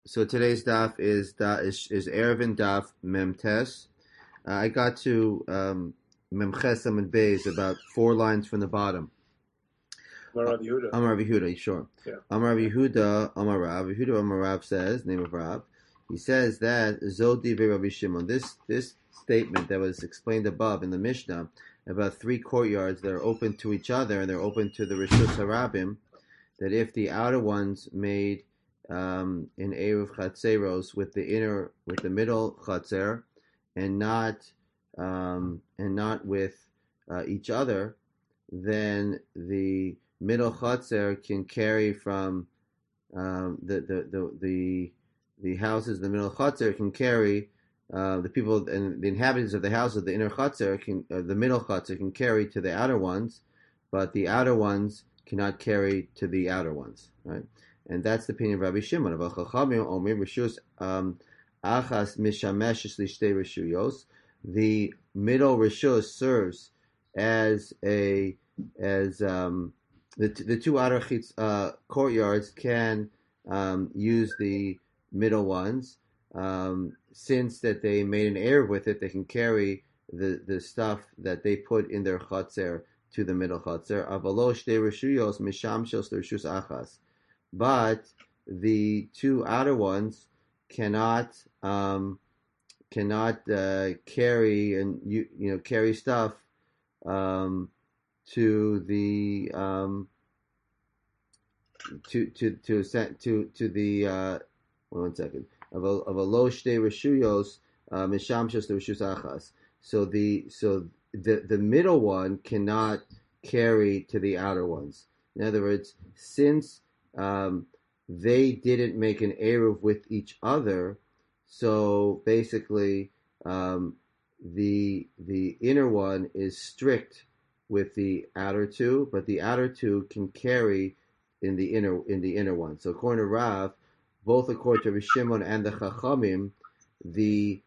So today's daf is Erevin daf Memtes. I got to Memches and Beis about 4 lines from the bottom. Amar Yehuda. Amar Rabbi Yehuda, sure. Yeah. Amar Rabbi Yehuda, Amar Rav. Yehuda Amar Rav says, name of Rav. He says that Zodi Rabbi Shimon. This statement that was explained above in the Mishnah about 3 courtyards that are open to each other and they're open to the Rishus Harabim, that if the outer ones made in Eruv Chatzeros with the middle Chatzer and not with each other, then the middle Chatzer can carry from the houses. The middle Chatzer can carry the people and the inhabitants of the house of the inner Chatzer the middle Chatzer can carry to the outer ones, but the outer ones cannot carry to the outer ones, right? And that's the opinion of Rabbi Shimon. The middle rishus serves as the 2 outer courtyards can use the middle ones, since that they made an eruv with it. They can carry the stuff that they put in their chatzer to the middle chatzer. Avalosh de reshuyos mishamshos reshus achas. But the 2 outer ones cannot carry and carry stuff to the to the 1 second of a losh de reshuyos mishamshos reshus achas. So the middle one cannot carry to the outer ones. In other words, since they didn't make an eruv with each other, so basically the inner one is strict with the outer 2, but the outer 2 can carry in the inner one. So according to Rav, both according to Rabbi Shimon and the Chachamim, the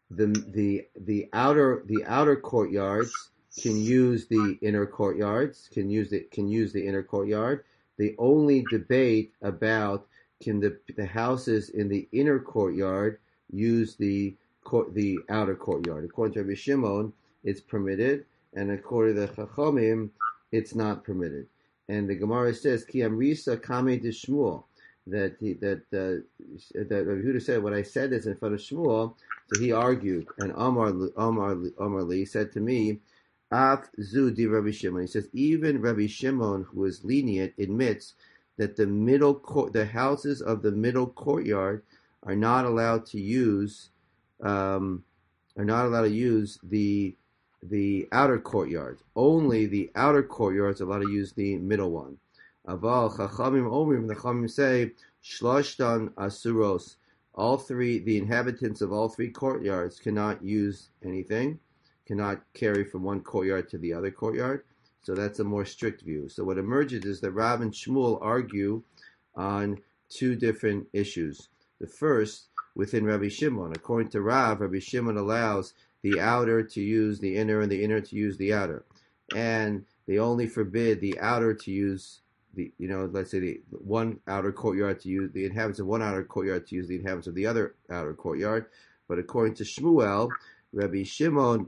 outer courtyards can use the inner courtyards, can use the inner courtyard. The only debate about can the houses in the inner courtyard use the outer courtyard. According to Rabbi Shimon, it's permitted, and according to the Chachamim, it's not permitted. And the Gemara says, "Ki amrisa kame de Shmuel," that Rabbi Yehuda said, "What I said is in front of Shmuel." So he argued, and Amar Li said to me, "Af zu di Rabbi Shimon." He says, even Rabbi Shimon, who is lenient, admits that the houses of the middle courtyard are not allowed to use the outer courtyard. Only the outer courtyards are allowed to use the middle one. Aval Chachamim Omrim, the Chachamim say, Shloshtan Asuros. The inhabitants of all 3 courtyards cannot use anything, cannot carry from one courtyard to the other courtyard. So that's a more strict view. So what emerges is that Rav and Shmuel argue on 2 different issues. The first, within Rabbi Shimon, according to Rav, Rabbi Shimon allows the outer to use the inner and the inner to use the outer. And they only forbid the outer to use let's say the one outer courtyard to use the inhabitants of one outer courtyard to use the inhabitants of the other outer courtyard. But according to Shmuel, Rabbi Shimon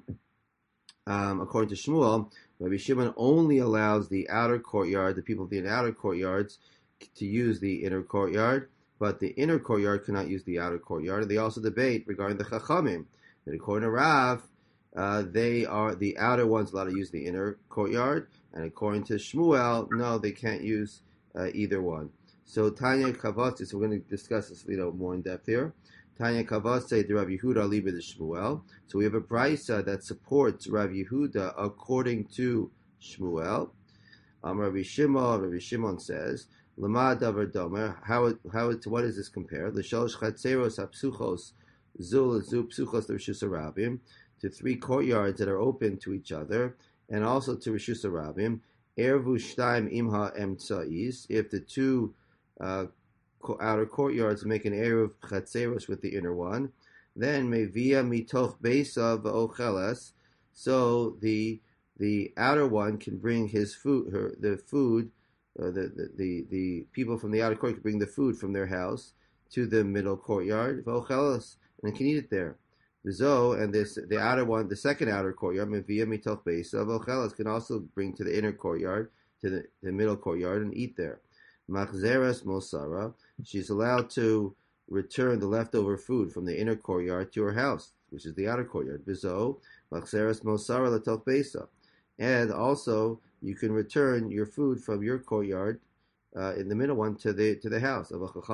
only allows the outer courtyard, the people of the outer courtyards, to use the inner courtyard, but the inner courtyard cannot use the outer courtyard. And they also debate regarding the Chachamim, that according to Rav, the outer ones allowed to use the inner courtyard, and according to Shmuel, no, they can't use either one. So Tanya Kavotzi, so we're going to discuss this more in depth here. Tanya Kavotzi, the Rav Yehuda libe the Shmuel. So we have a brisa that supports Rav Yehuda according to Shmuel. Rabbi Shimon says, Lama davar domer. What does this compare? L'shalosh chatzeros hapsuchos zul psuchos l'rishus harabim, to 3 courtyards that are open to each other, and also to Rishus Harabim. Ervu shtaim imha emtzais. If the 2 outer courtyards make an eruv chatzeros with the inner one, then mevia mitoch beisa v'ocheles. So the outer one can bring his food, the people from the outer court can bring the food from their house to the middle courtyard, v'ochelas, and can eat it there. V'zo, and the outer one, the second outer courtyard, mevia mitoch beisa, v'ochelas, can also bring to the inner courtyard, to the middle courtyard, and eat there. Machzeres mosara, she's allowed to return the leftover food from the inner courtyard to her house, which is the outer courtyard. V'zo, machzeres mosara latoch beisa. And also, you can return your food from your courtyard, in the middle one, to the house.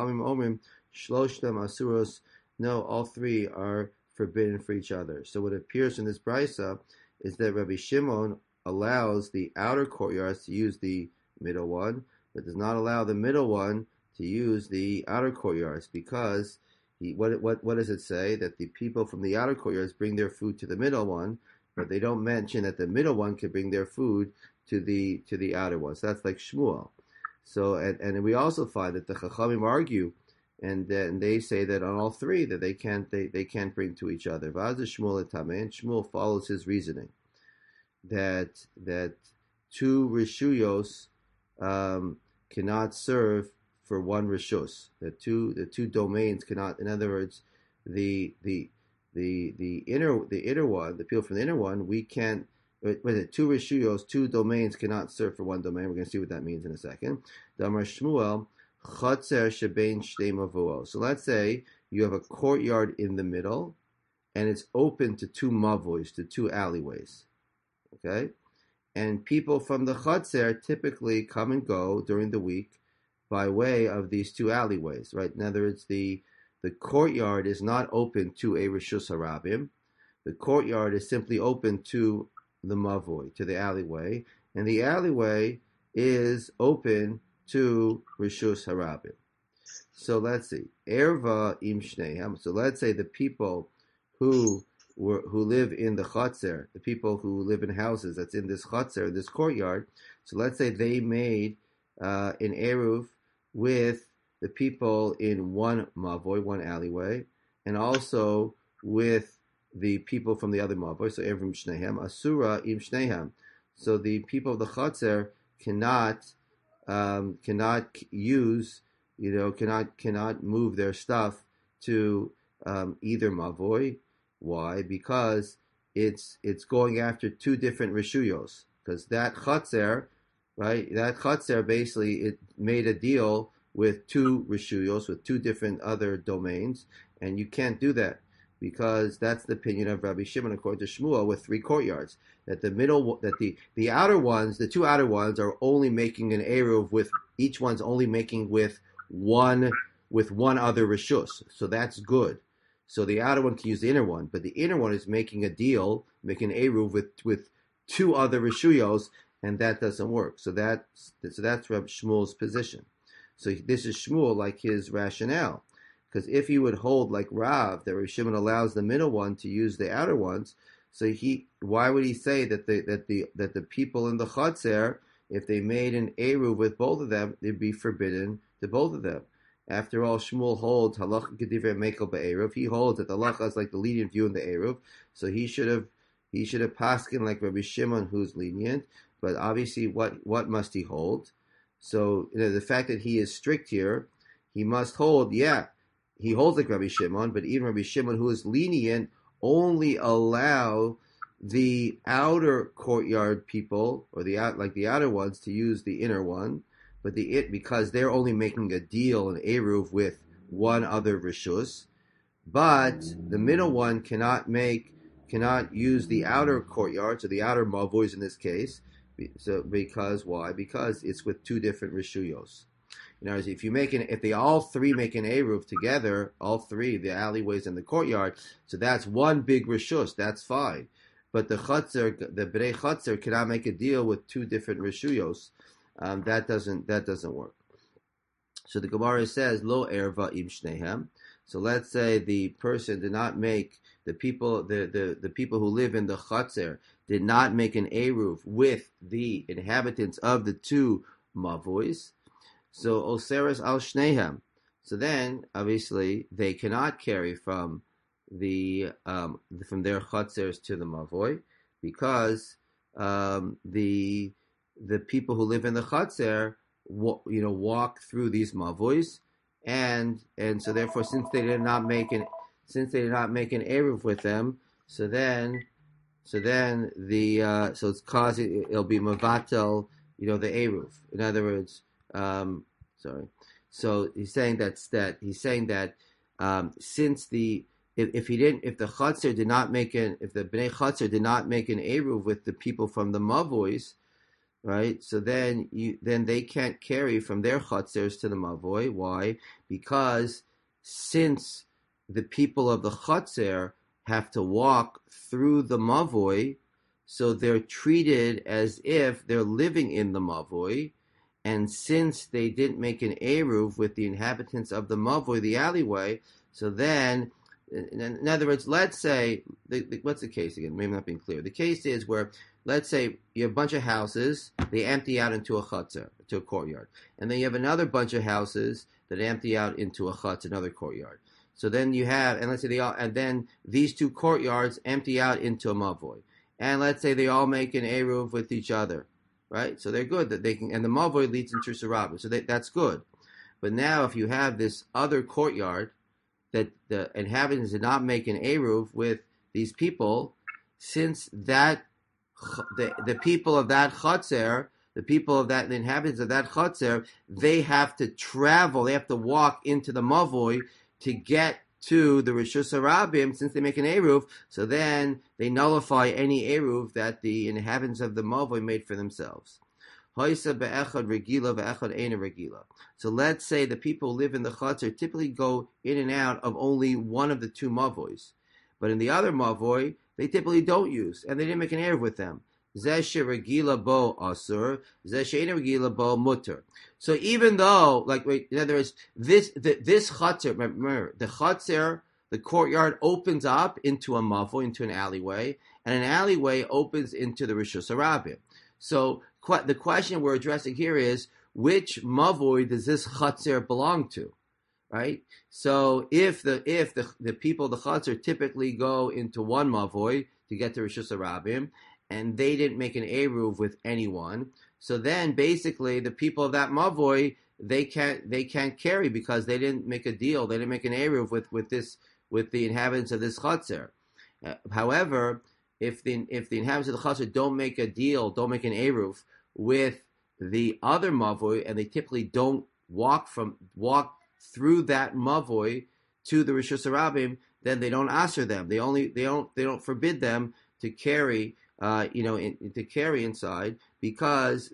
No, all three are forbidden for each other. So what appears in this brisa is that Rabbi Shimon allows the outer courtyards to use the middle one, but does not allow the middle one to use the outer courtyards, because what does it say? That the people from the outer courtyards bring their food to the middle one, but they don't mention that the middle one can bring their food to the outer one. So that's like Shmuel. So and we also find that the Chachamim argue, and they say that on all three that they can't bring to each other. V'az Shmuel etameh, and Shmuel follows his reasoning that two rishuyos cannot serve for one rishus. The two domains cannot. In other words, the inner one, the people from the inner one, we can't. Two rishuyos, two domains cannot serve for one domain. We're going to see what that means in a second. Damar Shmuel, chatzer shebein shtei mavuos. So let's say you have a courtyard in the middle, and it's open to two mavois, to two alleyways. Okay, and people from the chatzer typically come and go during the week by way of these two alleyways. Right. In other words, the courtyard is not open to a rishus harabim. The courtyard is simply open to the mavoi, to the alleyway, and the alleyway is open to rishus harabim. So let's see, erva im shnehem. So let's say the people who live in the chatzer, the people who live in houses that's in this chatzer, this courtyard. So let's say they made an eruv with the people in one mavoi, one alleyway, and also with the people from the other mavoi. So Evrim Shnehem, Asura im Shnehem. So the people of the Chatzer cannot use, cannot move their stuff to either mavoi. Why? Because it's going after two different rishuyos. Because that Chatzer, right? That Chatzer basically it made a deal with two rishuyos, with two different other domains, and you can't do that, because that's the opinion of Rabbi Shimon according to Shmuel, with three courtyards. That the outer ones, the two outer ones, are only making an eruv with each one's only making with one other rishus. So that's good. So the outer one can use the inner one, but the inner one is making a deal, making an eruv with two other rishuyos, and that doesn't work. So that's Rabbi Shmuel's position. So this is Shmuel like his rationale. Because if he would hold like Rav, that Rav Shimon allows the middle one to use the outer ones, so why would he say that the people in the Chatzer, if they made an eruv with both of them, they'd be forbidden to both of them? After all, Shmuel holds halacha kedivrei mekel be'eruv. He holds that the halacha is like the lenient view in the eruv, so he should have paskin like Rabbi Shimon, who's lenient. But obviously, what must he hold? So the fact that he is strict here, he must hold. Yeah. He holds like Rabbi Shimon, but even Rabbi Shimon, who is lenient, only allow the outer courtyard people, or the outer ones, to use the inner one, but because they're only making a deal, an eruv with one other rishus, but the middle one cannot use the outer courtyard, so the outer mavois in this case. So because why? Because it's with two different rishuyos. In other words, if they all three make an eruv together, all three, the alleyways and the courtyard, so that's one big rishus, that's fine. But the Bnei Chatzer cannot make a deal with two different rishuyos. That doesn't work. So the Gemara says, Lo erva im shnehem. So let's say the person did not make, the people who live in the Chatzer did not make an eruv with the inhabitants of the two mavois. So Oseres al Shnehem. So then, obviously, they cannot carry from their chatzers to the mavoi, because the people who live in the chatzer walk through these mavois, and so therefore, since they did not make an eruv with them, so then so it's causing, it'll be mavatel, the eruv. In other words, sorry. So he's saying that since if the Chatzar did not make if the Bnei Chatzar did not make an eruv with the people from the Mavois, right? So then they can't carry from their Chatzars to the Mavoi. Why? Because since the people of the Chatzar have to walk through the Mavoi, so they're treated as if they're living in the Mavoi. And since they didn't make an eruv with the inhabitants of the Mavoi, the alleyway, so then, in other words, let's say, what's the case again? Maybe not being clear. The case is where, let's say, you have a bunch of houses, they empty out into a chutzah, to a courtyard. And then you have another bunch of houses that empty out into a chutz, another courtyard. So then you have, and let's say and then these two courtyards empty out into a mavoi. And let's say they all make an eruv with each other. Right, so they're good that they can, and the mavoi leads into Sarabah, so that's good. But now, if you have this other courtyard that the inhabitants did not make an eruv with these people, since that the people of that chotzer, the inhabitants of that chotzer, they have to travel, they have to walk into the mavoi to get to the Rishus Harabim, since they make an eruv, so then they nullify any eruv that the inhabitants of the Mavoi made for themselves. So let's say the people who live in the Chatzar typically go in and out of only one of the two Mavois. But in the other Mavoi, they typically don't use, and they didn't make an eruv with them. Regila bo asur, regila bo mutter. So even though, in other words, this chatzir, remember, the chatzir, the courtyard opens up into a mavoi, into an alleyway, and an alleyway opens into the Rishus Harabim. So the question we're addressing here is, which mavoi does this chatzir belong to? Right? So if the people of the chatzir typically go into one mavoi to get to Rishus Harabim, and they didn't make an eruv with anyone, so then basically the people of that mavoi, they can't carry because they didn't make a deal, they didn't make an eruv with the inhabitants of this chatzar. However, if the inhabitants of the chatzar don't make a deal, don't make an eruv with the other mavoi, and they typically don't walk through that mavoi to the Rishus Harabim, then they don't aser them. They don't forbid them to carry. To carry inside, because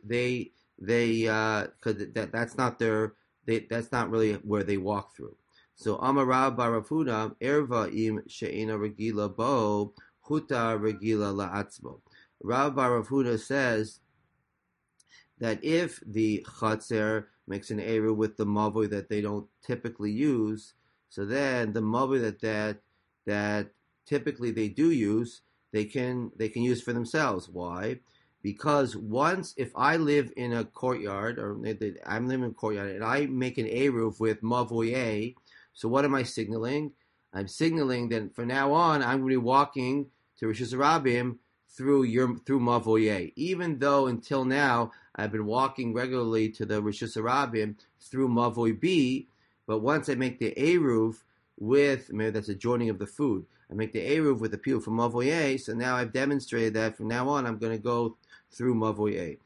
that's not really where they walk through. So Amarav Barafuna Erva im she'ena regila bo huta regila la'atzbo. Rav Barafuna says that if the chatzer makes an eruv with the mavoi that they don't typically use, so then the mavoi that typically they do use, they can use for themselves. Why? Because if I live in a courtyard, or I'm living in a courtyard, and I make an eruv with mavoi A, so what am I signaling? I'm signaling that from now on I'm going to be walking to Rishus Harabim through mavoi A, even though until now I've been walking regularly to the Rishus Harabim through mavoi B. But once I make the eruv with, maybe that's a joining of the food, I make the eruv with the people from mavoi A, so now I've demonstrated that from now on I'm going to go through mavoi A.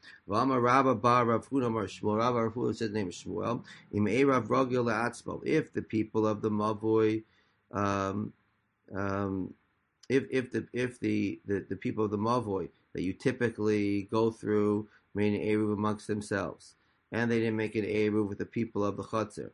Rav Huna says the name is Shmuel. If the people of the mavoi, if the people of the mavoi that you typically go through made an eruv amongst themselves, and they didn't make an eruv with the people of the chatzar,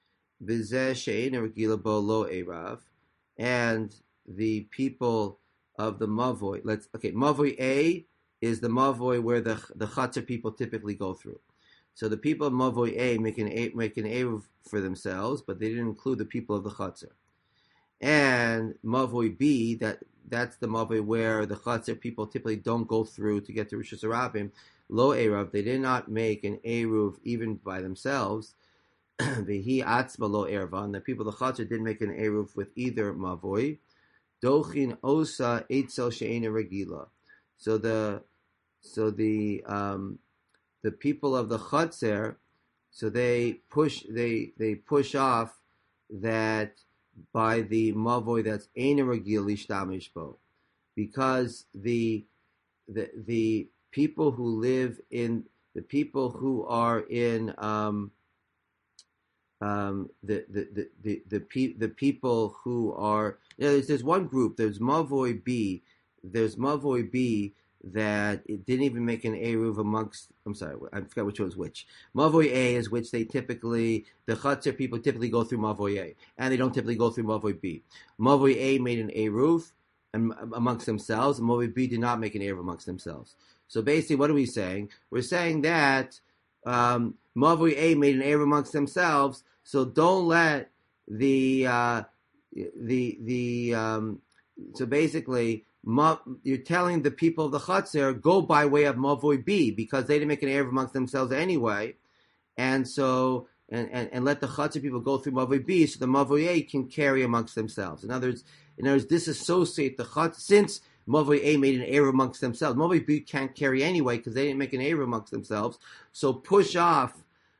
and the people of the mavoi. Mavoi A is the mavoi where the chatzar people typically go through. So the people of mavoi A make an eruv for themselves, but they didn't include the people of the chatzar. And mavoi B, that's the mavoi where the chatzar people typically don't go through to get to Rishus Harabim. Lo eruv, they did not make an eruv even by themselves. Vehi atzma lo ervan, the people of the chatzar didn't make an eruv with either mavoi. Dochin osa eitzel she'ena regila. So the people of the chatzar, So they push off that by the mavoi that's ein regil lishtamish bo, because the people who live in the people who are in the people who are, there's one group, there's Mavoi B that it didn't even make an Eruv amongst, I'm sorry, I forgot which one's which. Mavoi A is which the Chatzar people typically go through Mavoi A, and they don't typically go through Mavoi B. Mavoi A made an Eruv amongst themselves, and Mavoi B did not make an Eruv amongst themselves. So basically, what are we saying? We're saying that Mavoi A made an Eruv amongst themselves, so don't let so basically, you're telling the people of the Chatzar, go by way of Mavoi B, because they didn't make an Eruv amongst themselves anyway, and so and let the Chatzar people go through Mavoi B, so the Mavoi A can carry amongst themselves. In other words, disassociate the Chatzar, since Mavoi A made an Eruv amongst themselves. Mavoi B can't carry anyway because they didn't make an Eruv amongst themselves. So push off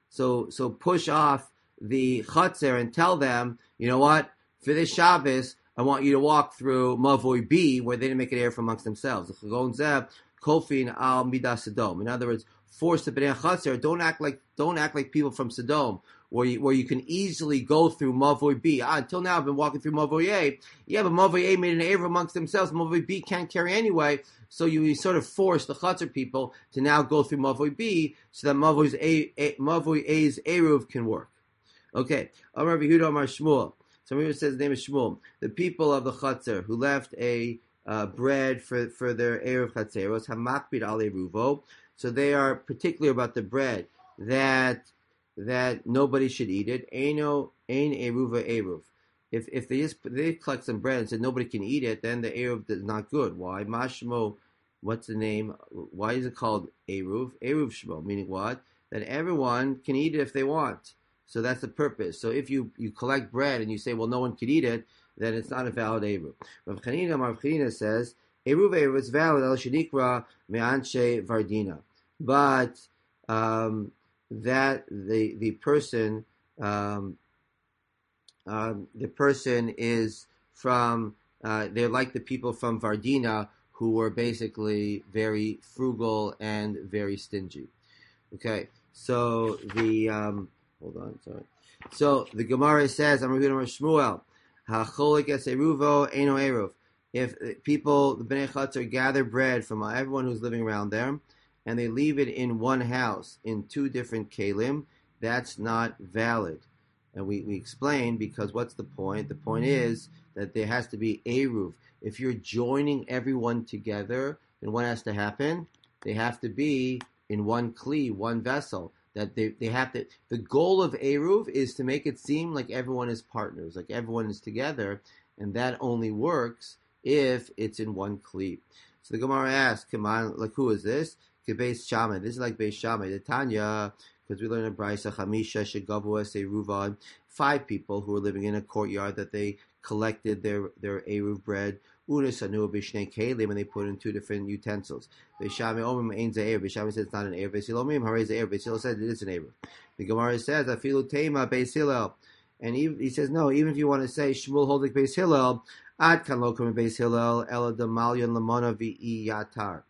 the Chatzar and tell them, you know what, for this Shabbos, I want you to walk through Mavoi B, where they didn't make an Eruv amongst themselves. Kofin al Midas Sodom. In other words, force the Bnei Chatzar. Don't act like people from Sodom, where you can easily go through Mavoi B. Until now, I've been walking through Mavoi A. Yeah, but Mavoi A made an Eruv amongst themselves. Mavoi B can't carry anyway, so you sort of force the Chatzar people to now go through Mavoi B, so that Mavoi A's Eruv can work. Okay, Amar Yehuda Amar Shmuel. Somebody says the name is Shmuel. The people of the Chatzar who left a bread for their Eruv Chatzeros, Hamakbid al Eruvo. So they are particular about the bread that nobody should eat it. Ein Eruva Eruv. If they collect some bread and said nobody can eat it, then the Eruv is not good. Why? Mashmo, what's the name? Why is it called Eruv? Eruv Shmo, meaning what? That everyone can eat it if they want. So that's the purpose. So if you collect bread and you say, well, no one can eat it, then it's not a valid Eruv. Rav Chanina says, Eruv is valid, al shenikra me'anshe vardina. But that the person is from, they're like the people from Vardina who were basically very frugal and very stingy. Okay, so hold on, sorry. So the Gemara says, I'm reading Shmuel, Hacholik es eruvo eno eruv. If people, the Bnei Chatzar, gather bread from everyone who's living around them, and they leave it in one house in two different kelim, that's not valid. And we explain, because what's the point? The point is that there has to be eruv. If you're joining everyone together, then what has to happen? They have to be in one kli, one vessel. That they have to. The goal of Eruv is to make it seem like everyone is partners, like everyone is together, and that only works if it's in one kli. So the Gemara asks, "Come on, like who is this? Beis Shammai. This is like Beis Shammai. The Tanya, because we learn in Brisa, Chamisha shegavu es Eruva, 5 people who were living in a courtyard that they collected their Eruv bread. Unisanu b'shnei kelim, and they put in 2 different utensils. Beis Shammai omrim ein ze'er. Beis Shammai says it's not an eruv. Beis Hillel omrim harei ze'er. Beis Hillel says it is an eruv. The Gemara says afilu tema Beis Hillel, and he says no. Even if you want to say Shmuel holds like Beis Hillel, ad kan lo kam Beis Hillel ela demalyon lamona v'i yatar.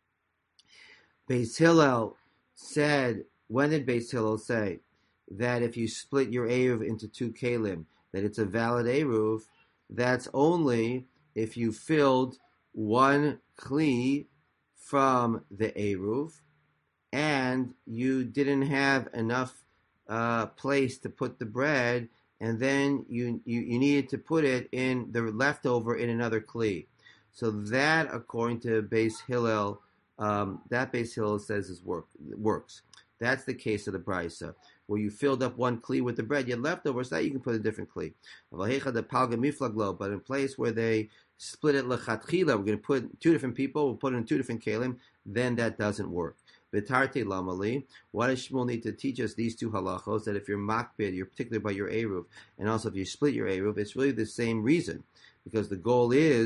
Beis Hillel said, when did Beis Hillel say that if you split your eruv into 2 kelim, that it's a valid eruv? That's only if you filled one kli from the eruv and you didn't have enough place to put the bread, and then you needed to put it in the leftover in another kli. So that, according to Beis Hillel, that Beis Hillel says works. That's the case of the Brisa, where you filled up one kli with the bread, you had leftovers, so that you can put a different kli. But in place where they split it lechatchila, we're going to put 2 different people, we'll put it in 2 different kelim, then that doesn't work. V'tarte lamali, why does Shmuel need to teach us these 2 halachos, that if you're makbid, you're particular by your eruv, and also if you split your eruv, it's really the same reason, because the goal is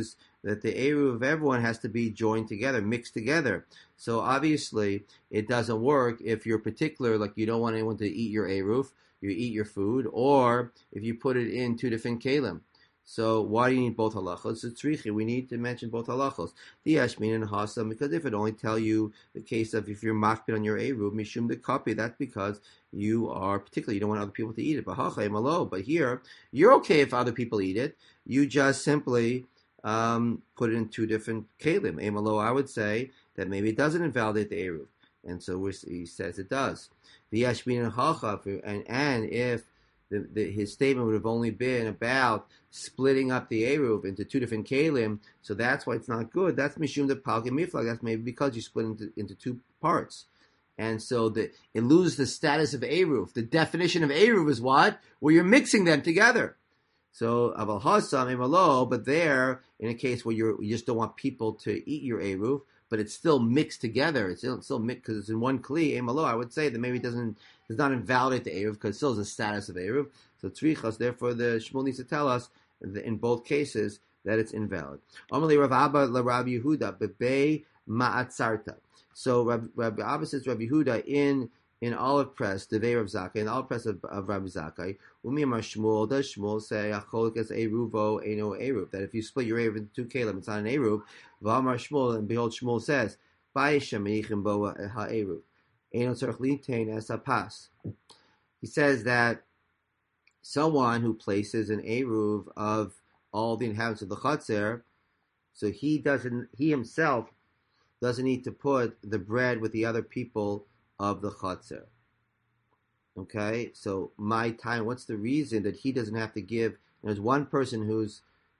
that the eruv of everyone has to be joined together, mixed together. So obviously, it doesn't work if you're particular, like you don't want anyone to eat your eruv, you eat your food, or if you put it in two different kalim. So why do you need both halachos? It's tzrichi. We need to mention both halachos. The yashmin and hasam, because if it only tell you the case of if you're makpid on your eruv, mishum the copy, that's because you are particularly, you don't want other people to eat it. But here, you're okay if other people eat it. You just simply put it in two different kalim. Emalo, I would say that maybe it doesn't invalidate the eruv, and so he says it does. The yashmin and hachav, and if his statement would have only been about splitting up the eruv into two different kalim, so that's why it's not good. That's mishum the palkim miflag. That's maybe because you split into two parts, and so it loses the status of eruv. The definition of eruv is what? Where you're mixing them together. So aval hasam emalo, but there in a case where you just don't want people to eat your eruv, but it's still mixed together. It's still mixed because it's in one kli emalo. I would say that maybe it does not invalidate the eruv because it still has the status of eruv. So tzrichas, therefore the Shmuel needs to tell us in both cases that it's invalid. Amalei Rav Abba la Rav Yehuda bebei ma'atzarta. So Rabbi Abba says Rabbi Yehuda in olive press, Devei Rav Zakkai, in the olive press of Rabbi Zakkai, Umi Amar Shmuel, does Shmuel say, Acholik es eruvo, eno eruv, that if you split your eruv into two kalim, it's not an eruv, V'amar Shmuel, and behold, Shmuel says, Ba'isha meichim bo ha'eruv, eno tzarech litain es hapas. He says that someone who places an eruv of all the inhabitants of the Chatzer, so he himself doesn't need to put the bread with the other people of the Chatzer. Okay, so my time. What's the reason that he doesn't have to give? There's one person who's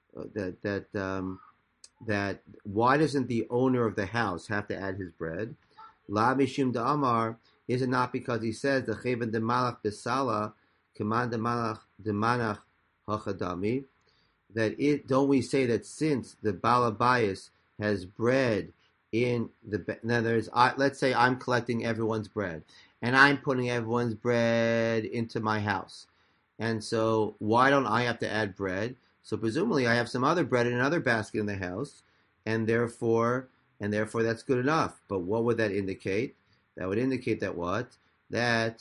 that. Why doesn't the owner of the house have to add his bread? La mishum da'amar, is it not because he says the cheven de malach besala command de manach hachadami, that it don't we say that since the balabayas has bread in the, in other words, let's say I'm collecting everyone's bread and I'm putting everyone's bread into my house, and so why don't I have to add bread? So presumably I have some other bread in another basket in the house, and therefore that's good enough. But what would that indicate? That would indicate that what? That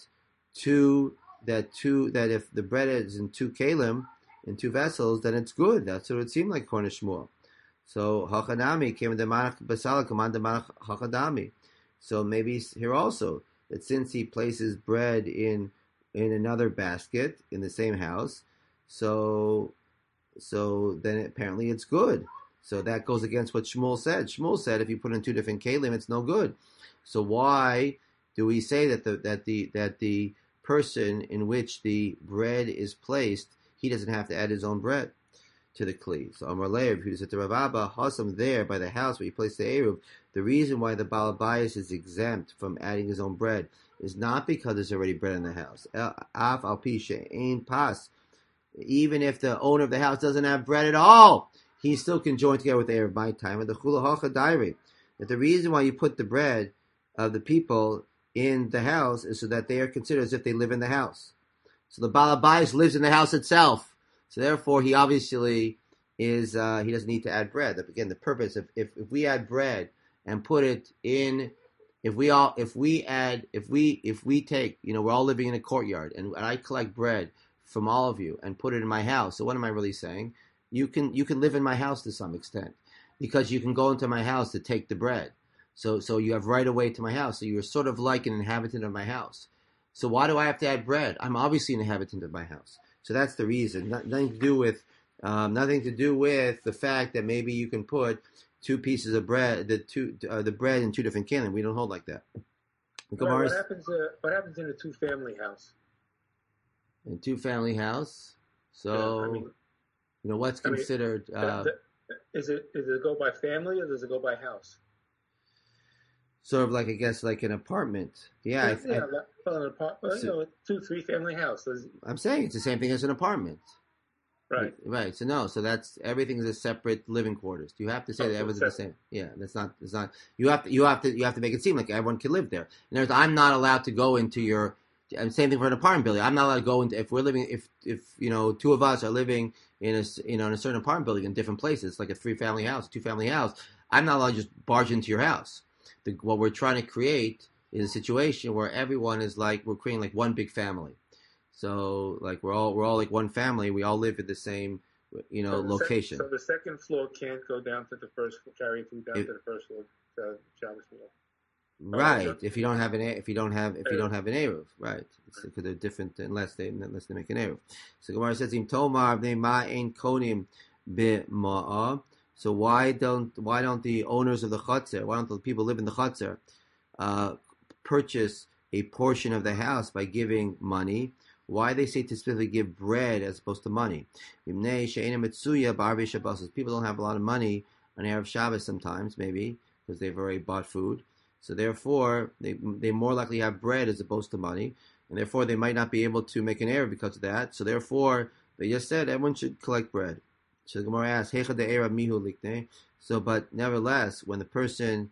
if the bread is in two kalim, in two vessels, then it's good. That's what it would seem like according to Shmuel. So hachanami came the manach basala command the manach hachadami. So maybe here also that since he places bread in another basket in the same house, so then apparently it's good. So that goes against what Shmuel said. Shmuel said if you put in two different kalim, it's no good. So why do we say that the person in which the bread is placed, he doesn't have to add his own bread to the kli? So Amar Leir, who said to Rav Abba, Hasam there by the house where you place the eruv, the reason why the balabayas is exempt from adding his own bread is not because there's already bread in the house. Af al pisha ain pas. Even if the owner of the house doesn't have bread at all, he still can join together with the eruv by time. And the chula hacha dairi, that the reason why you put the bread of the people in the house is so that they are considered as if they live in the house. So the balabayas lives in the house itself. So therefore, he obviously is he doesn't need to add bread. Again, the purpose of if we add bread and put it in, if we take, we're all living in a courtyard and I collect bread from all of you and put it in my house. So what am I really saying? You can live in my house to some extent because you can go into my house to take the bread. So you have right away to my house. So you're sort of like an inhabitant of my house. So why do I have to add bread? I'm obviously an inhabitant of my house. So that's the reason. Nothing to do with the fact that maybe you can put two pieces of bread, the bread in two different kalim. We don't hold like that. What happens in a two-family house? In a two-family house, so what's considered? Is it go by family or does it go by house? Sort of like, I guess, like an apartment. Yeah. An apartment, 2-3 family house. I'm saying it's the same thing as an apartment. Right. Right. So that's everything is a separate living quarters. You have to say that everything's the same. Yeah, that's not. It's not. You have to make it seem like everyone can live there. In other words, I'm not allowed to go into your And same thing for an apartment building. I'm not allowed to go into if we're living if two of us are living in in a certain apartment building in different places, like a 3-family house, 2-family house. I'm not allowed to just barge into your house. What we're trying to create is a situation where everyone is like we're creating like one big family. So like we're all like one family. We all live in the same location. So the second floor can't go down to the first floor, carry food down to the first floor, to Shabbos floor. Right. If you don't have an eruv, right? Because they're different unless they make an eruv. So Gemara says im tomar bnei ma'ain konim b'ma'a. So why don't the owners of the chutzner, why don't the people who live in the chutzner, purchase a portion of the house by giving money? Why they say to specifically give bread as opposed to money? People don't have a lot of money on Erev Shabbos sometimes, maybe, because they've already bought food. So therefore, they more likely have bread as opposed to money. And therefore, they might not be able to make an Erev because of that. So therefore, they just said everyone should collect bread. So the Gemara asks, Hecha de Erev mihu likne. So, but nevertheless, when the person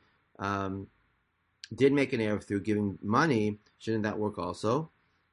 did make an Erev through giving money, shouldn't that work also?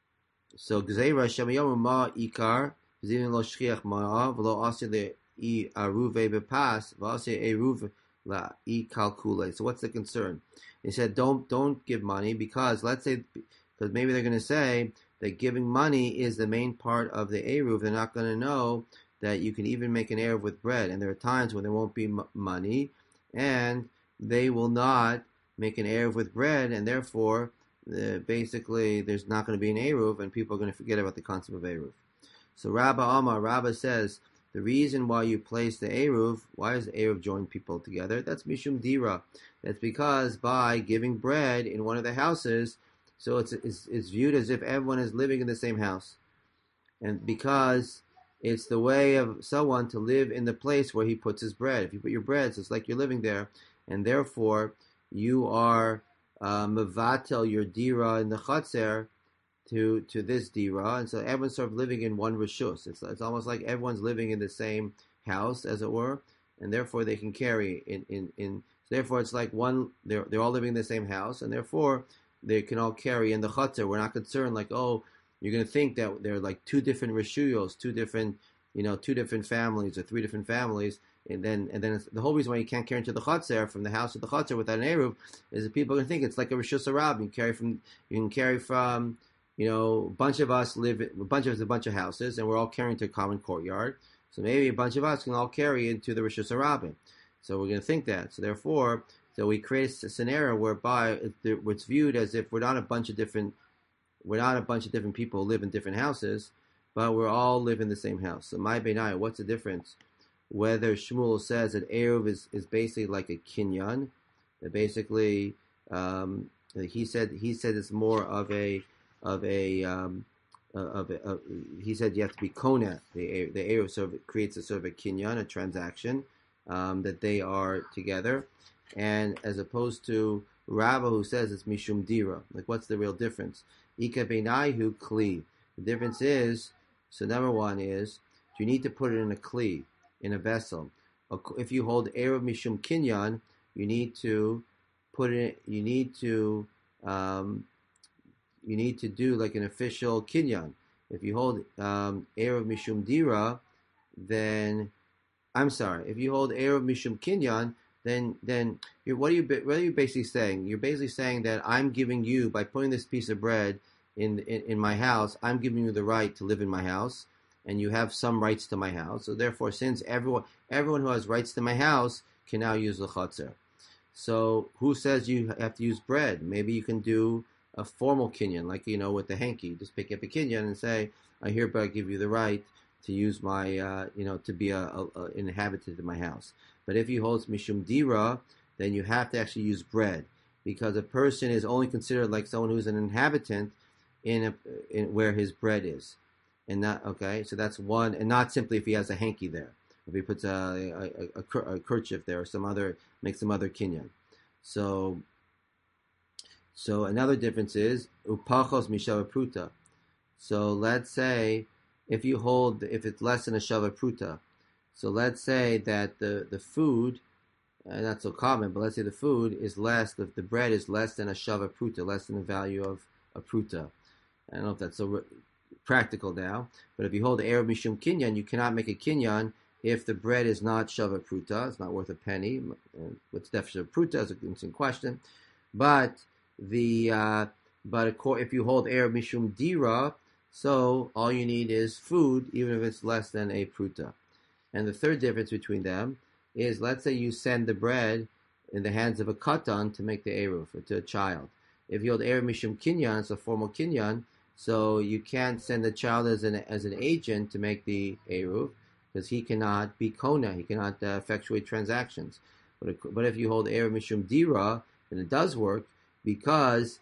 So Gzeira Shemayomu Ma Ikar Zivin Lo Shchiach Ma V'Lo Ase Le I Aruve Bepas V'Ase Eruv La I Kalkule. So what's the concern? He said don't give money because maybe they're going to say that giving money is the main part of the Eruv. They're not going to know that you can even make an Eruv with bread, and there are times when there won't be money, and they will not make an Eruv with bread, and therefore basically there's not going to be an Eruv, and people are going to forget about the concept of Eruv. So Rabba says the reason why you place the Eruv, why does the Eruv join people together? That's Mishum Dira. That's because by giving bread in one of the houses, so it's viewed as if everyone is living in the same house, and because it's the way of someone to live in the place where he puts his bread. If you put your bread, so it's like you're living there, and therefore you are mevatel your dira in the chatzer to this dira, and so everyone's sort of living in one rishus. It's almost like everyone's living in the same house, as it were, and therefore they can carry in. Therefore, it's like one. They're all living in the same house, and therefore they can all carry in the chatzer. We're not concerned like, oh, you're going to think that they're like two different rishuyos, two different families or 3 different families. And then the whole reason why you can't carry into the chatzer from the house to the chatzer without an eruv is that people are going to think it's like a rishus harab. You can carry from a bunch of us live. A bunch of houses, and we're all carrying to a common courtyard. So maybe a bunch of us can all carry into the rishus harabim. So we're going to think that. So therefore, we create a scenario whereby it's viewed as if we're not a bunch of different people who live in different houses, but we're all live in the same house. So my Beinai, what's the difference? Whether Shmuel says that Eruv is basically like a kinyan, that basically he said it's more of a he said you have to be koneh. The Eruv sort of creates a sort of a kinyan, a transaction that they are together, and as opposed to Rabbah who says it's mishum dira. Like what's the real difference? Ika Beinaihu kli. The difference is, so number one is you need to put it in a kli, in a vessel. If you hold Eruv Mishum Kinyan, you need to put it. You need to do like an official Kinyan. If you hold Eruv Mishum Dira, then if you hold Eruv Mishum Kinyan, then what are you basically saying? You're basically saying that I'm giving you, by putting this piece of bread in my house, I'm giving you the right to live in my house, and you have some rights to my house. So therefore, since everyone who has rights to my house can now use the chutzner. So who says you have to use bread? Maybe you can do a formal kinyan, like with the hanky. Just pick up a kinyan and say, I hereby give you the right to use my, to be an inhabitant of my house. But if you hold mishum dira, then you have to actually use bread, because a person is only considered like someone who's an inhabitant in where his bread is, and not okay. So that's one, and not simply if he has a hanky there, if he puts a kerchief there or makes some other kinyan. So another difference is upachos mishava pruta. So let's say if it's less than a shava pruta. So let's say that the food, not so common, but let's say the food is less, the bread is less than a shava pruta, less than the value of a pruta. I don't know if that's so practical now, but if you hold Erev Mishum Kinyan, you cannot make a Kinyan if the bread is not Shava Pruta, it's not worth a penny. What's the definition of Pruta is it's in question. But if you hold Erev Mishum Dira, so all you need is food, even if it's less than a Pruta. And the third difference between them is, let's say you send the bread in the hands of a katan to make the eruv, or to a child. If you hold eruv mishum kinyan, it's a formal kinyan, so you can't send the child as an agent to make the eruv, because he cannot be kona, he cannot effectuate transactions. But if you hold eruv mishum dira, then it does work, because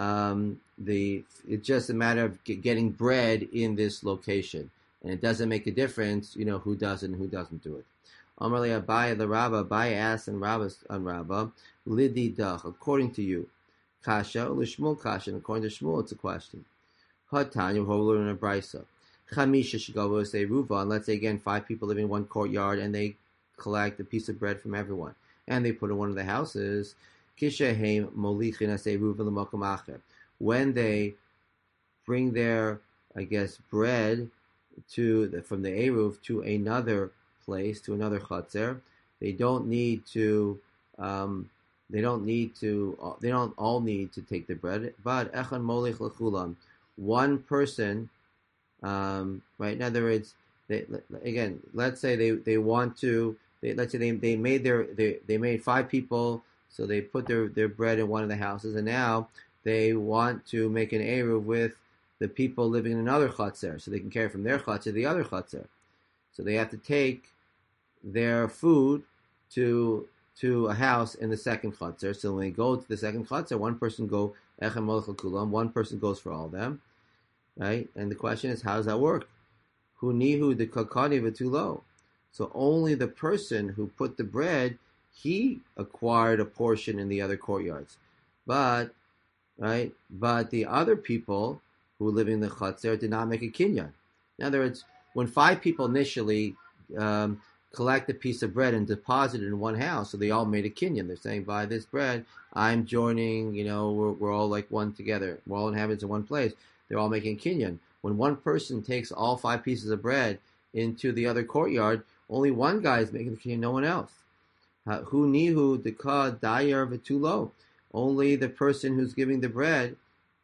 it's just a matter of getting bread in this location, and it doesn't make a difference, who does it and who doesn't do it. Amarle Abaye the Rabba, Abaye asked and Rabba, Lidi Dach, according to you, Kasha, Lishmul Kasha, and according to Shmuel, it's a question. Hatan, you hold in a brisa. Chamisha Shigavo say Ruvan, let's say again 5 people live in one courtyard and they collect a piece of bread from everyone. And they put it in one of the houses. Kishaheim Molichin say Ruvan L'Makom Acher. When they bring their, bread from the Eruv to another place, to another Chatzer, they don't all need to take the bread, but Echan Molich L'Chulam, one person, right? In other words, let's say they want to, let's say they made 5 people, so they put their bread in one of the houses, and now they want to make an Eruv with the people living in another Chatzer, so they can carry from their Chatzer to the other Chatzer. So they have to take their food to a house in the second Chatzer. So when they go to the second Chatzer, one person go Echem Molech Kulam, one person goes for all of them, right? And the question is, how does that work? Hu nihu de kakani v'tulo. So only the person who put the bread, he acquired a portion in the other courtyards, but the other people who live in the Chatzer did not make a kinyan. In other words, when 5 people initially collect a piece of bread and deposit it in one house, so they all made a kinyan. They're saying, by this bread, I'm joining, we're all like one together. We're all inhabitants in one place. They're all making kinyan. When one person takes all 5 pieces of bread into the other courtyard, only one guy is making the kinyan, no one else. Hu nihu deka dayar v'tulo. Only the person who's giving the bread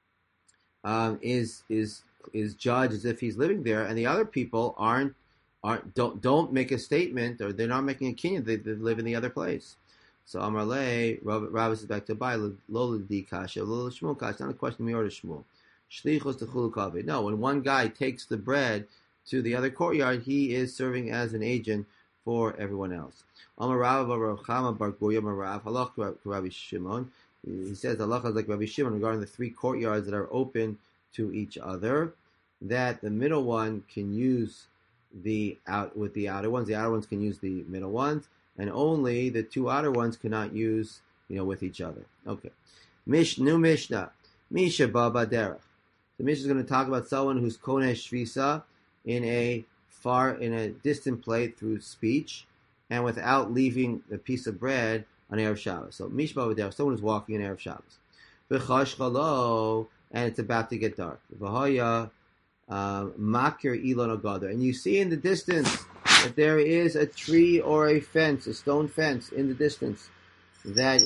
is judged as if he's living there, and the other people don't make a statement, or they're not making a kinyan. They live in the other place. So Amarle, Rabbi says back to Bai, Lola di kasha, Lola Shmuel kasha. Not a question of me or to Shmuel. Shlichos techulu kaveh. No, when one guy takes the bread to the other courtyard, he is serving as an agent for everyone else. Amar Rav Rav Chama Bar Goya Marav Halach to Rabbi Shimon. He says halacha is like Rabbi Shimon regarding the 3 courtyards that are open to each other, that the middle one can use the outer ones. The outer ones can use the middle ones, and only the 2 outer ones cannot use, with each other. Okay. New Mishnah. Misha Baba Derech. The Mishnah is going to talk about someone who's Koneh Shvisa in a distant place through speech, and without leaving the piece of bread on Erev Shabbos. So Misha Baba Derech, someone who's walking in Erev Shabbos. V'chash chalo, and it's about to get dark. V'haya makir ilon agadar, and you see in the distance that there is a tree or a fence, a stone fence in the distance. That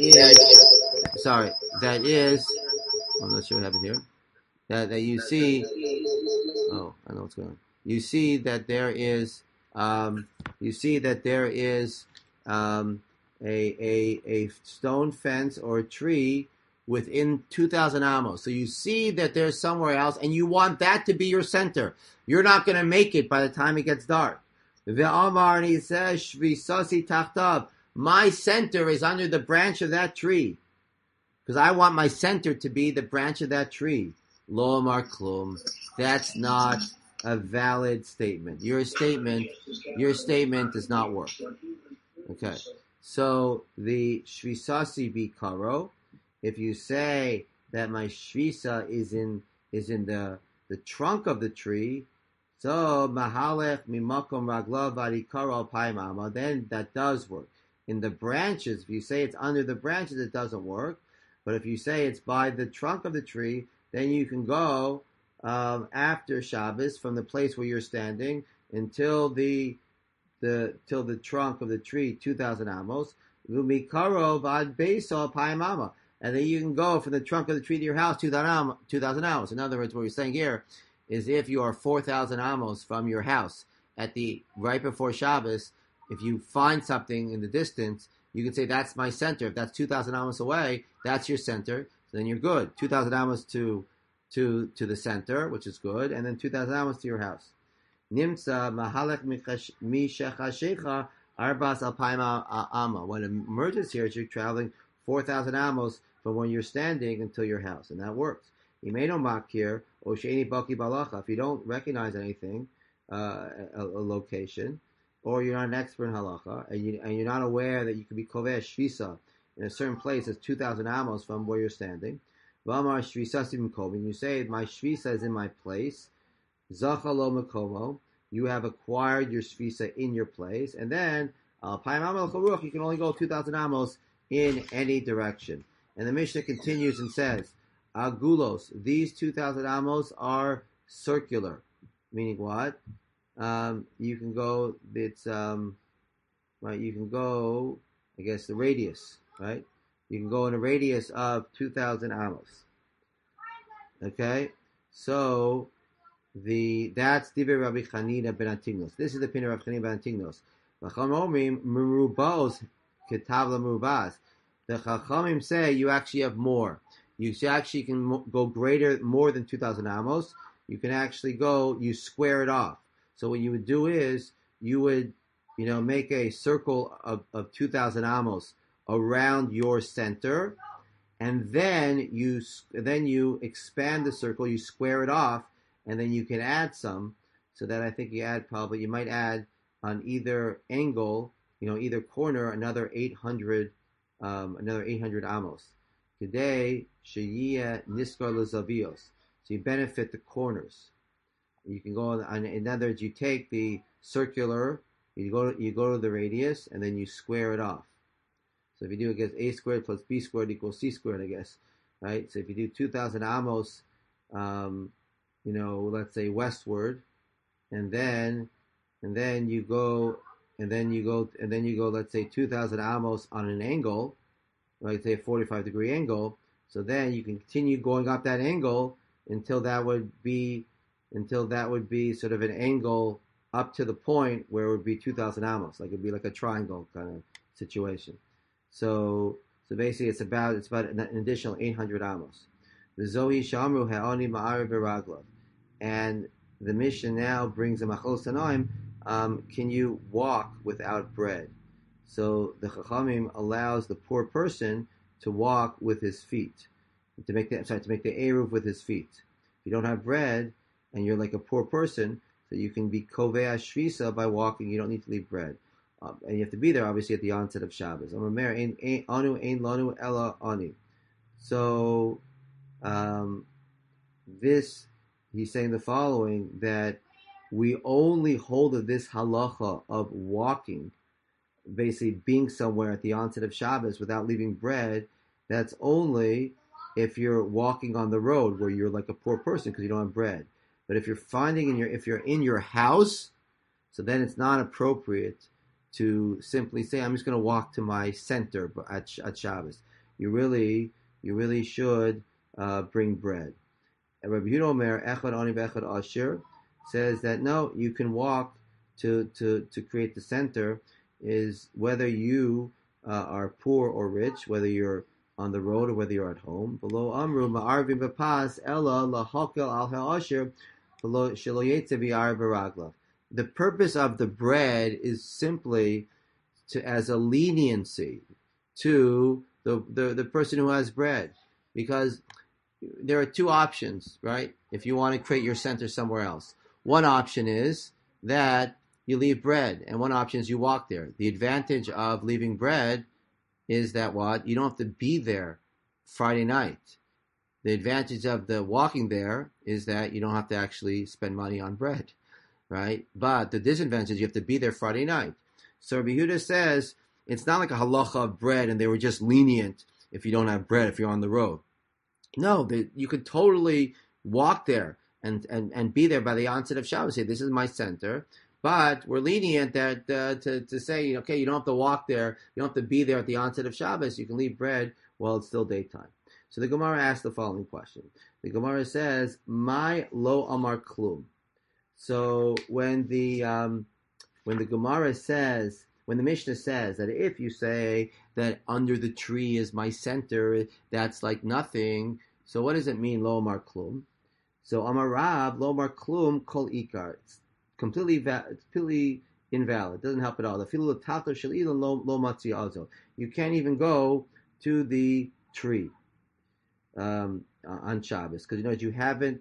is. I'm not sure what happened here. That you see. Oh, I know what's going on. You see that there is. A stone fence or a tree within 2,000 amos. So you see that there's somewhere else, and you want that to be your center. You're not going to make it by the time it gets dark. Ve'amar, and he says, Shvisasi tachtav, my center is under the branch of that tree, because I want my center to be the branch of that tree. Lo amar klum. That's not a valid statement. Your statement does not work. Okay. So the shvisasi bikaro, if you say that my shvisa is in the trunk of the tree, so mahalech mimakom raglav varikaro paimama, then that does work. In the branches, if you say it's under the branches, it doesn't work. But if you say it's by the trunk of the tree, then you can go after Shabbos from the place where you're standing until the trunk of the tree, 2,000 amos. And then you can go from the trunk of the tree to your house 2,000 amos. In other words, what we're saying here is if you are 4,000 amos from your house right before Shabbos, if you find something in the distance, you can say that's my center. If that's 2,000 amos away, that's your center. So then you're good. 2,000 amos to the center, which is good, and then 2,000 amos to your house. Nimsa mahalech mishechashecha arbas alpaim amma. What emerges here is you're traveling 4,000 amos from when you're standing until your house, and that works. Imeno makir o sheini baki balacha. If you don't recognize anything, a location, or you're not an expert in halacha, and you're not aware that you could be koveh shvisa in a certain place that's 2,000 amos from where you're standing. V'amar shvisa sim komin. You say my shvisa is in my place. Zacha lo makomo. You have acquired your shvisa in your place, and then alpaim amos charuch. You can only go 2,000 amos in any direction. And the Mishnah continues and says, agulos. These 2,000 amos are circular, meaning what? You can go. It's right. You can go. I guess the radius, right? You can go in a radius of 2,000 amos. Okay, so that's Divrei Rabbi Chanina ben Antignos. This is the opinion of Rabbi Chanina ben Antignos. V'cham merubos ketavla merubas. The Chachamim say you actually have more. You actually can go more than 2,000 amos. You can actually go. You square it off. So what you would do is you would, make a circle of 2,000 amos around your center, and then you expand the circle, you square it off, and then you can add some. So that I think you might add on either angle, either corner, another 800 amos. Today, sheyiyeh niskar lezavios. So you benefit the corners. You can go on. In other words, you take the circular, you go to the radius, and then you square it off. So if you do, it gets a squared plus b squared equals c squared, I guess, right? So if you do 2,000 amos, let's say westward, and then you go, let's say 2,000 amos on an angle, like say a 45-degree angle. So then you can continue going up that angle until that would be sort of an angle up to the point where it would be 2,000 amos, like it'd be like a triangle kind of situation. So basically, it's about an additional 800 amos. The Zohi Shamru Ha'oni Ma'ari B'Raglav, and the Mishnah now brings a Machol Tanoim. Can you walk without bread? So the Chachamim allows the poor person to walk with his feet, to make the eruv with his feet. If you don't have bread and you're like a poor person, so you can be kovei shvisa by walking. You don't need to leave bread, and you have to be there obviously at the onset of Shabbos. Anu ein lanu ella ani. So this he's saying the following, that we only hold of this halacha of walking, basically being somewhere at the onset of Shabbos without leaving bread. That's only if you're walking on the road where you're like a poor person because you don't have bread. But if you're if you're in your house, so then it's not appropriate to simply say, I'm just going to walk to my center at Shabbos. You really should bring bread. Rabbi Yehuda Omer, Echad Ani V'Echad Asher, says that no, you can walk to create the center, is whether you are poor or rich, whether you're on the road or whether you're at home. Below Amru Ma'arvim B'Pas Ella Lahakel Al Ha'asher Below Shelo Yetze B'Yar B'Raglav. The purpose of the bread is simply as a leniency to the person who has bread, because there are two options, right? If you want to create your center somewhere else, one option is that you leave bread, and one option is you walk there. The advantage of leaving bread is that you don't have to be there Friday night. The advantage of the walking there is that you don't have to actually spend money on bread, right? But the disadvantage is you have to be there Friday night. So Rabbi Yehuda says it's not like a halacha of bread, and they were just lenient if you don't have bread if you're on the road. No, you could totally walk there and be there by the onset of Shabbos. Say, this is my center. But we're lenient that to say, okay, you don't have to walk there. You don't have to be there at the onset of Shabbos. You can leave bread while it's still daytime. So the Gemara asks the following question. The Gemara says, "My lo amar klum." So when the Gemara says, when the Mishnah says that if you say that under the tree is my center, that's like nothing. So what does it mean, lo amar klum? So amar Rab, lo amar klum kol ikar. It's completely invalid. It doesn't help at all. You can't even go to the tree on Shabbos because you haven't.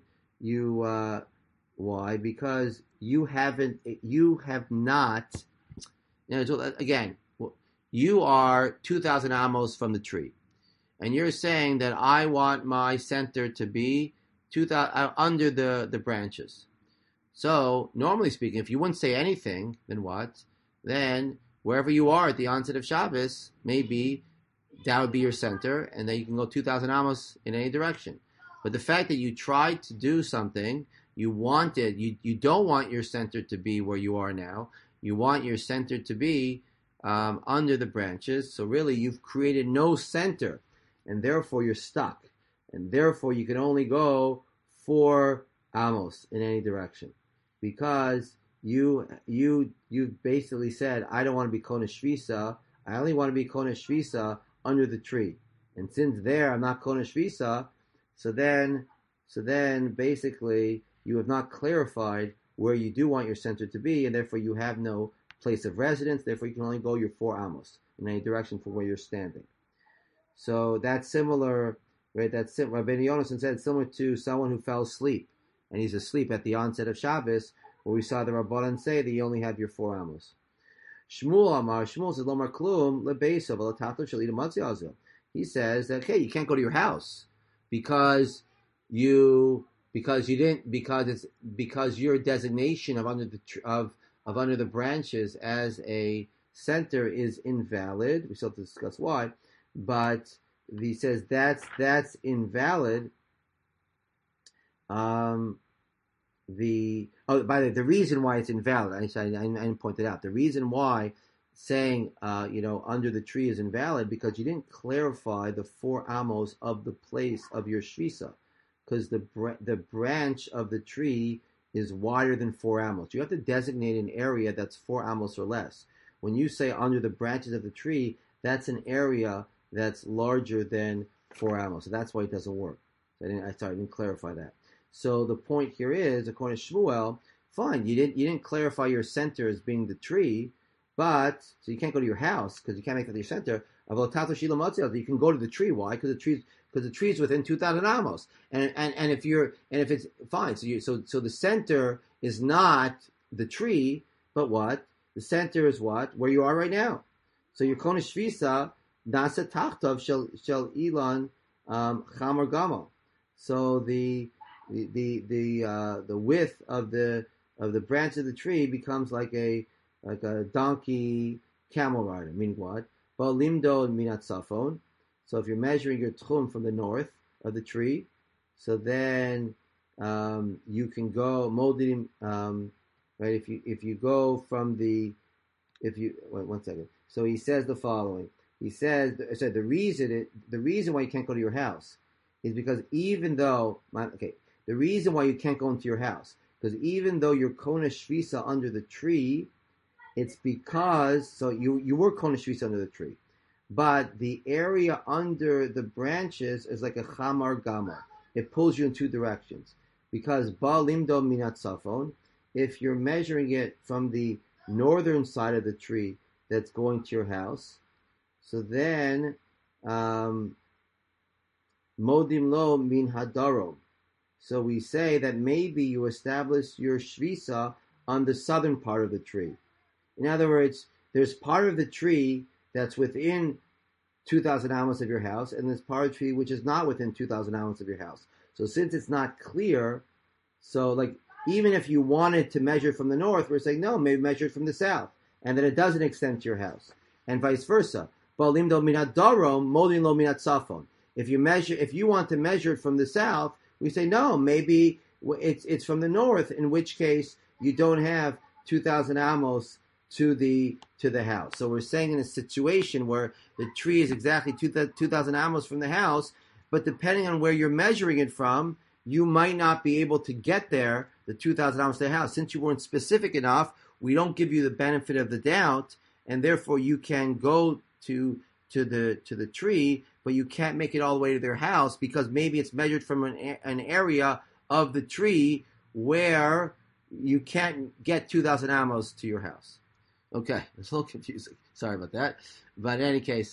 Why? Because you have not. Again, you are 2,000 amos from the tree, and you're saying that I want my center to be 2,000 under the branches. So, normally speaking, if you wouldn't say anything, then what? Then, wherever you are at the onset of Shabbos, maybe that would be your center, and then you can go 2,000 amos in any direction. But the fact that you tried to do something, you don't want your center to be where you are now. You want your center to be under the branches. So really, you've created no center, and therefore you're stuck. And therefore, you can only go 4 amos in any direction. Because you basically said, I don't want to be Kona Shvisa, I only want to be Kona Shvisa under the tree. And since there I'm not Kona Shvisa, so then basically you have not clarified where you do want your center to be, and therefore you have no place of residence, therefore you can only go your 4 amos in any direction from where you're standing. So that's similar, right? That's similar. Rabbi Yonasan said it's similar to someone who fell asleep. And he's asleep at the onset of Shabbos, where we saw the Rabbanan say that you only have your 4 amos. Shmuel says, Lomar klum lebeisov alatato shalita matziazo. He says that, okay, you can't go to your house because your designation of under the branches as a center is invalid. We still have to discuss why, but he says that's invalid. The reason why it's invalid, I didn't point it out. The reason why saying under the tree is invalid because you didn't clarify the 4 amos of the place of your shvisa, because the branch of the tree is wider than 4 amos. You have to designate an area that's 4 amos or less. When you say under the branches of the tree, that's an area that's larger than 4 amos. So that's why it doesn't work. I didn't clarify that. So the point here is, according to Shmuel, fine, you didn't clarify your center as being the tree, but so you can't go to your house because you can't make that your center. You can go to the tree. Why? Because the tree is within 2,000 amos, and if it's fine, so the center is not the tree, but what? The center is what? Where you are right now. So your kona shvisa nasa tachtav shel ilan chamar gamo. So the width of the branch of the tree becomes like a donkey camel rider. Meaning what? Balimdo minat safon. So if you're measuring your tchum from the north of the tree, so then you can go modim right. If you go from wait 1 second. So he says the following. He says the reason why you can't go to your house is because the reason why you can't go into your house, because even though you're Kona Shvisa under the tree, it's because, so you were Kona Shvisa under the tree, but the area under the branches is like a Chamar Gama. It pulls you in 2 directions. Because Ba Limdo Minat Safon, if you're measuring it from the northern side of the tree that's going to your house, so then Modim Lo Min Hadarom. So we say that maybe you establish your shvisa on the southern part of the tree. In other words, there's part of the tree that's within 2,000 amos of your house, and there's part of the tree which is not within 2,000 amos of your house. So since it's not clear, so like even if you wanted to measure from the north, we're saying no, maybe measure it from the south, and then it doesn't extend to your house, and vice versa. Balimdo minat darom, modim lo minat safon. If you want to measure it from the south, we say no, maybe it's from the north, in which case you don't have 2,000 amos to the house. So we're saying in a situation where the tree is exactly 2,000 amos from the house, but depending on where you're measuring it from, you might not be able to get there, the 2,000 amos to the house. Since you weren't specific enough, we don't give you the benefit of the doubt, and therefore you can go to the tree, but you can't make it all the way to their house because maybe it's measured from an area of the tree where you can't get 2,000 amos to your house. Okay, it's a little confusing. Sorry about that. But in any case,